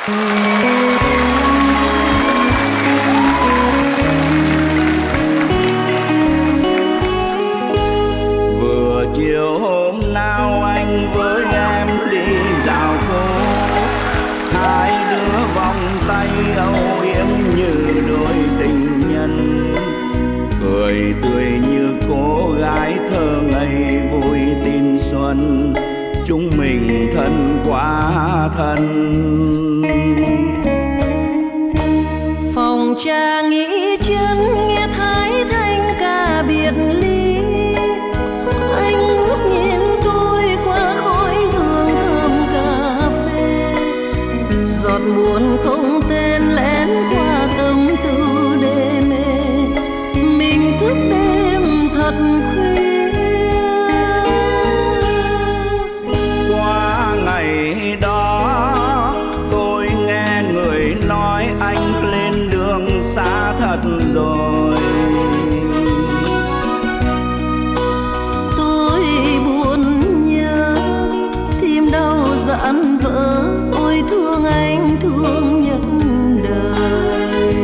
Vừa chiều hôm nào anh với em đi dạo phố, hai đứa vòng tay âu yếm như đôi tình nhân, cười tươi như cô gái thơ ngây vui tin xuân, chúng mình thân quá thân. Phòng trà nghỉ chân nghe thái thanh ca biệt ly, anh ngước nhìn tôi qua khói hương thơm cà phê, giọt buồn không tên lén qua tâm tư đê mê, mình thức đêm thật khuya. Qua ngày đó tôi nghe người nói anh lên đường xa thật rồi, tôi buồn nhớ tim đau dạn vỡ, ôi thương anh thương nhất đời.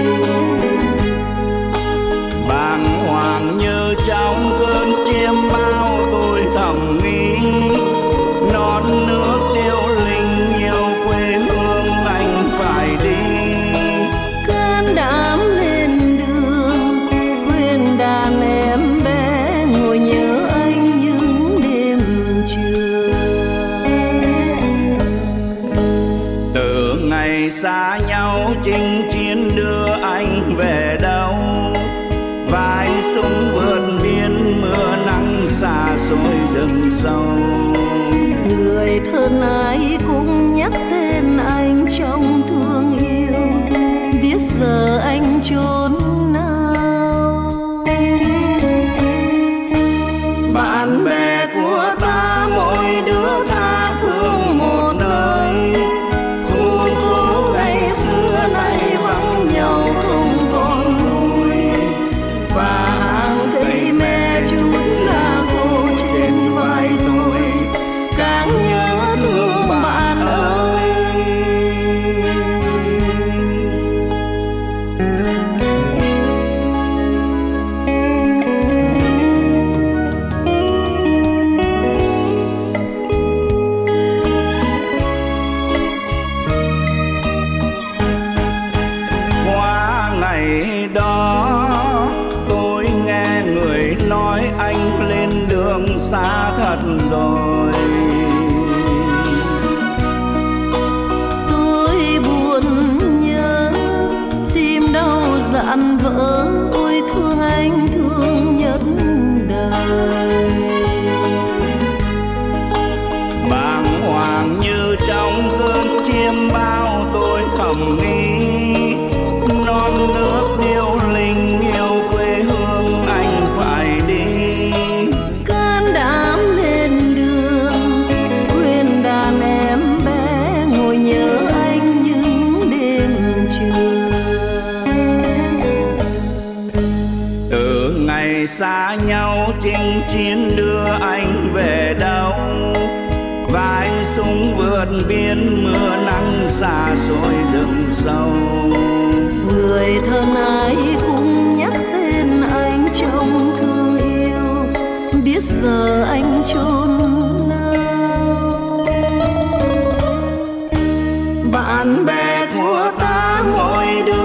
bàng hoàng như trong cơn chiêm bao tôi thầm nghĩ, non nước điêu linh yêu quê hương anh phải đi. Can đảm lên đường quên đàn em bé, ngồi nhớ anh những đêm trưa. Từ ngày xa nhau chinh chiến đưa anh về đâu, vai súng vượt biên mưa nắng xa xôi rừng sâu, Người thân ai cũng nhắc tên anh trong thương yêu, biết giờ anh chốn nào. Bạn bè của ta mỗi đứa tha phương một nơi, khu phố ngày xưa nay vắng nhau không còn lối, và hàng cây me chút lá khô trên vai tôi, càng nhớ thương bạn ơi. qua ngày đó tôi nghe người nói anh lên đường xa thật rồi, Tôi buồn nhớ tim đau dạn vỡ, ôi thương anh thương nhất đời. bàng hoàng như trong cơn chiêm bao tôi thầm nghĩ, non nước điêu linh yêu quê hương anh phải đi. Can đảm lên đường quên đàn em bé, ngồi nhớ anh những đêm trưa. Từ ngày xa nhau chinh chiến đưa anh về đâu, vai súng vượt biên mưa nắng xa xôi rừng sâu, Người thân ai cũng nhắc tên anh trong thương yêu, biết giờ anh chốn nào. Bạn bè của ta mỗi đứa